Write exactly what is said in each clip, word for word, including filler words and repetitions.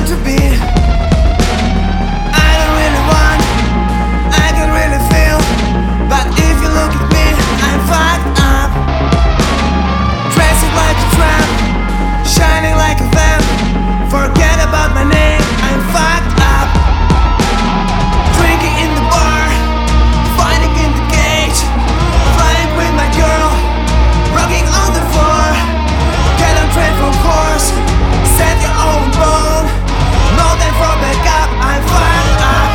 want to be. I don't really want, I can really feel. But if you look at me, I'm fucked up. Dressing like a tramp, shining like a vamp. Forget about my name, I'm fucked up. Drinking in the bar, fighting in the cage, flying with my girl, rocking on the floor. Get on train for course, set your own bone. No time for backup, I'm fucked up.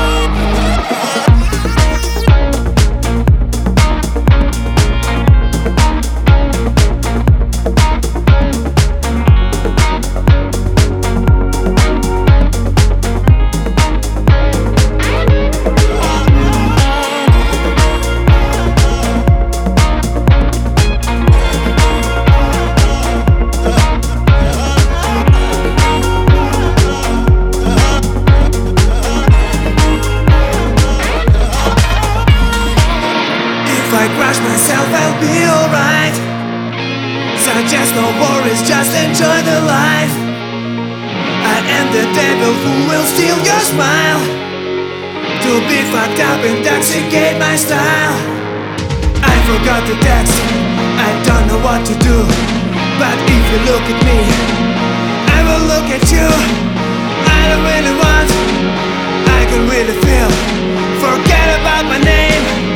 If I crush myself, I'll be alright. Suggest no worries, just enjoy the life. I am the devil who will steal your smile. To be fucked up, intoxicate my style. I forgot the text, I don't know what to do. But if you look at me, I will look at you. I don't really want, I can really feel. Forget about my name,